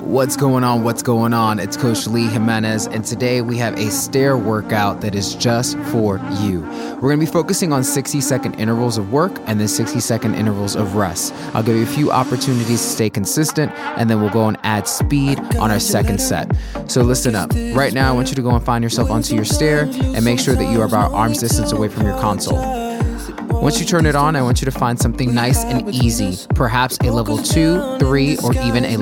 What's going on? What's going on? It's Coach Lee Jimenez, and today we have a stair workout that is just for you. We're going to be focusing on 60-second intervals of work and then 60-second intervals of rest. I'll give you a few opportunities to stay consistent, and then we'll go and add speed on our second set. So listen up. Right now, I want you to go and find yourself onto your stair and make sure that you are about arm's distance away from your console. Once you turn it on, I want you to find something nice and easy, perhaps a level 2, 3, or even a